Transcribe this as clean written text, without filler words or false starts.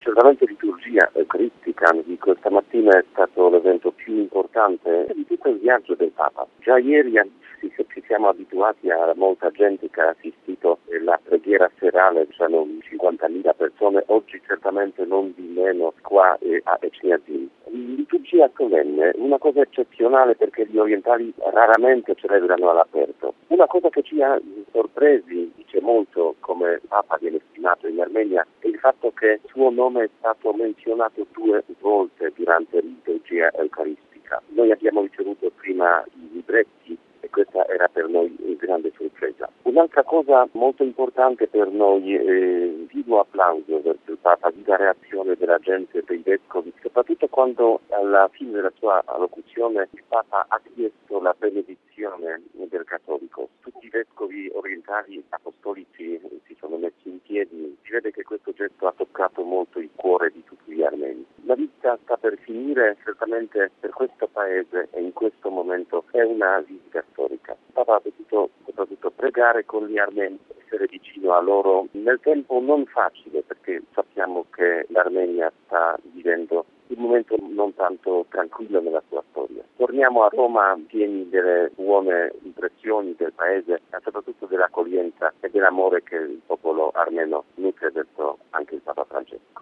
Certamente liturgia eucaristica di questa mattina è stato l'evento più importante di tutto il viaggio del Papa. Già ieri ci siamo abituati a molta gente che ha assistito alla preghiera serale, c'erano 50.000 persone, oggi certamente non di meno qua a Eciniasin. Liturgia solenne, una cosa eccezionale perché gli orientali raramente celebrano all'aperto. Una cosa che ci ha sorpresi, dice molto come Papa viene stimato in Armenia, è il fatto che il suo nome è stato menzionato 2 volte durante la liturgia eucaristica. Noi abbiamo ricevuto prima i libretti e questa era per noi una grande sorpresa. Un'altra cosa molto importante per noi è vivo applauso verso il Papa, viva reazione della gente, dei vescovi, soprattutto quando alla fine della sua allocuzione il Papa ha chiesto la benedizione del cattolico. Tutti i vescovi orientali apostolici si sono messi in piedi, si vede che questo gesto ha toccato molto il cuore di tutti gli armeni. La vita sta per finire, certamente per questo paese e in questo momento è una visita storica. Il Papa ha potuto soprattutto pregare con gli armeni, essere vicino a loro nel tempo non facile, perché sappiamo che l'Armenia sta vivendo un momento non tanto tranquillo nella sua storia. Torniamo a Roma pieni delle buone impressioni del paese, ma soprattutto dell'accoglienza e dell'amore che il popolo armeno nutre verso anche il Papa Francesco.